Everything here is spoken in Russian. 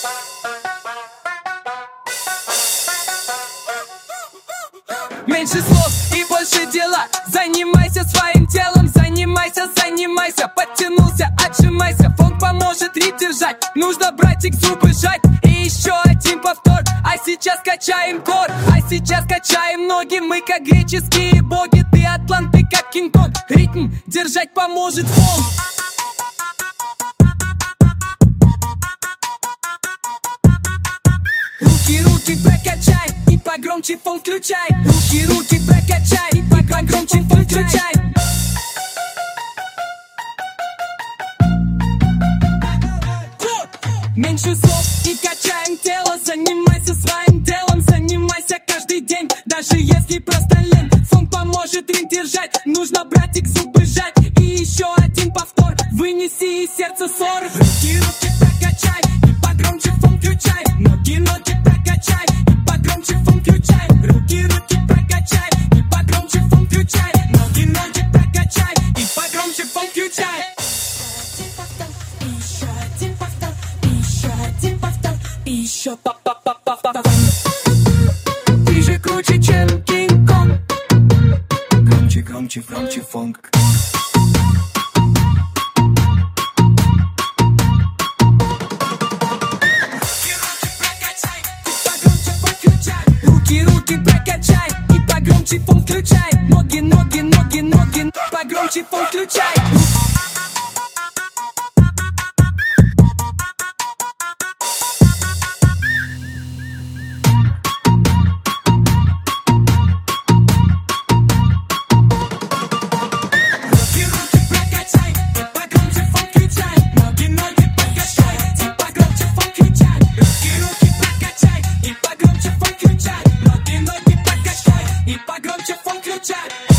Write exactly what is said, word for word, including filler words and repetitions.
Меньше слов и больше дела. Занимайся своим телом, занимайся, занимайся. Подтянулся, отжимайся, фон поможет ритм держать. Нужно, братик, зубы сжать. И еще один повтор. А сейчас качаем кор, а сейчас качаем ноги. Мы как греческие боги, ты атланты как Кинг-Конг. Ритм держать поможет фон. Руки, руки прокачай и погромче фон включай. Руки, руки прокачай и погромче фон включай. Меньше слов и качаем тело. Занимайся своим делом, занимайся каждый день. Даже если просто лень, фон поможет ритм держать. Нужно, братик, зубы сжать. И еще один повтор. Вынеси из сердца ссор. Руки, руки прокачай и погромче фон включай. Ноги, ноги прокачай и погромче фон включай. Руки, руки прокачай и погромче фон включай. Ноги, ноги прокачай и погромче фон включай. Еще один повтор, еще один повтор, еще па-па-па-па-па. Ты же круче, чем Кинг-Конг. Громче, громче, громче фонг. Руки, руки прокачай и погромче фон включай. Ноги, ноги, ноги, ноги, погромче фон включай. Руки, руки прокачай и погромче фон включай. Ноги, ноги прокачай и погромче фон включай. Руки, руки прокачай и погромче фон включай. Ноги, ноги прокачай и погромче фон включай.